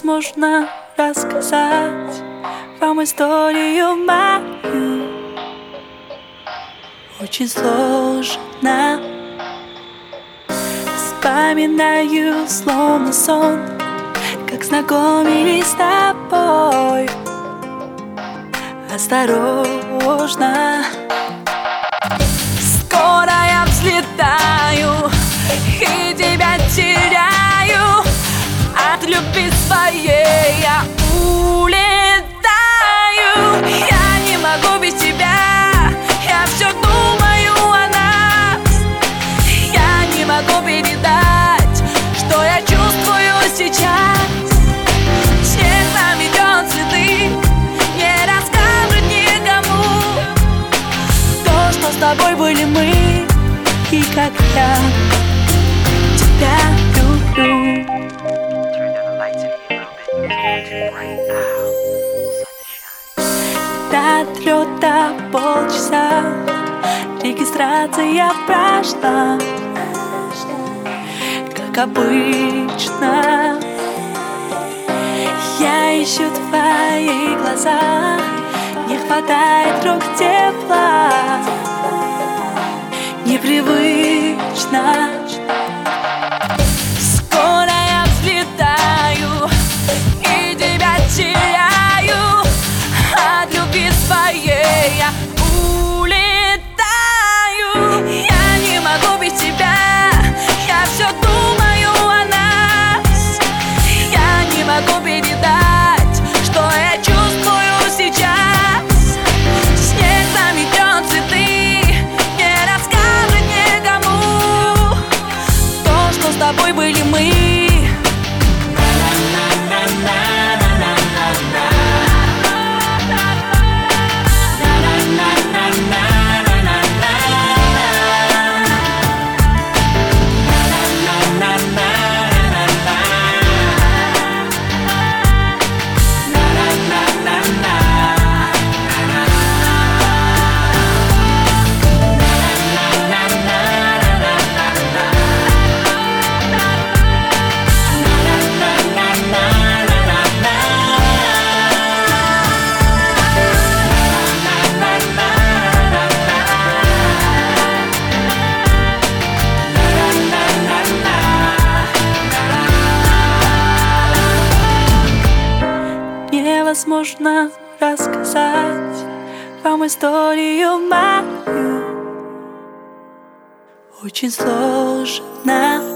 невозможно рассказать вам историю мою. Очень сложно. Вспоминаю словно сон, как знакомились с тобой. Осторожно. Скоро я взлетаю и тебя теряю. От любви своей я улетаю. Я не могу без тебя, я все думаю о нас. Я не могу передать, что я чувствую сейчас. Снег заметет цветы, не расскажет никому то, что с тобой были мы, и как я тебя люблю. До отлета полчаса, регистрация прошла, как обычно. Я ищу твои глаза, не хватает рук тепла, непривычно. Скоро я взлетаю и тебя теряю. От любви своей я улетаю. Я не могу без тебя, я все думаю о нас. Я не могу передать, что я чувствую сейчас. Снег заметет цветы, не расскажет никому то, что с тобой были мы. Невозможно рассказать вам историю мою. Очень сложно.